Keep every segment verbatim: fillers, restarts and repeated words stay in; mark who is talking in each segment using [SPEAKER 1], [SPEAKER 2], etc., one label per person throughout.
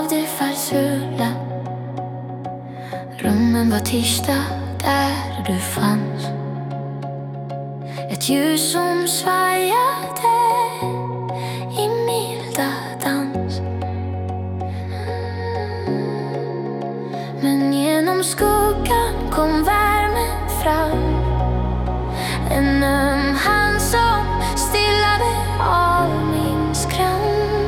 [SPEAKER 1] av det farsulla. Rummen var tysta där du fanns. Ett ljus som svajade i milda dans. Men genom skuggan kom värmen fram. En öm hand som stillade av min skram.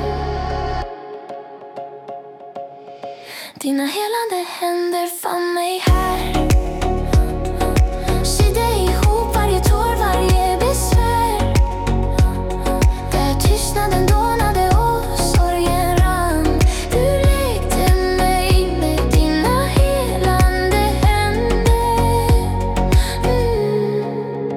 [SPEAKER 1] Dina helande händer fann mig här. Sydde ihop varje tår, varje besvär. Där tystnaden dånade och sorgen rann. Du lekte mig med dina helande händer. mm.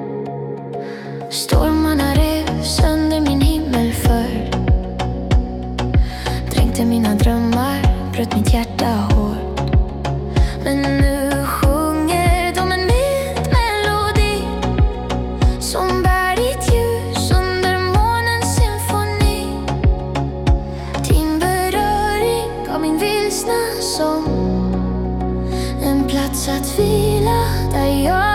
[SPEAKER 1] Stormarna rev sönder min himmel förr. Dränkte mina drömmar, bröt mitt hjärta hårt. Men nu sjunger de en mild melodi som bär ditt ljus under månens symfoni. Din beröring gav min vilsna sång en plats att vila där jag